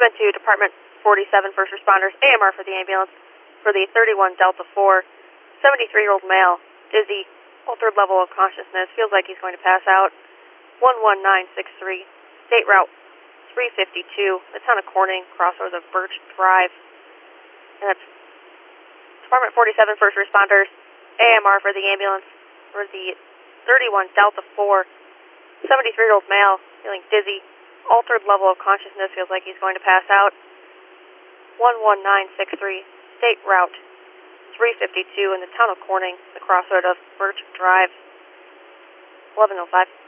been to Department 47 First Responders, AMR for the ambulance, for the 31 Delta 4, 73-year-old male, dizzy, altered level of consciousness, feels like he's going to pass out. 11963, state route 352, the town of Corning, crossover of Birch Drive. And that's Department 47 First Responders, AMR for the ambulance, for the 31 Delta 4, 73-year-old male, feeling dizzy, altered level of consciousness, feels like he's going to pass out. 11963, state route 352 in the town of Corning, the crossroad of Birch Drive. 1105.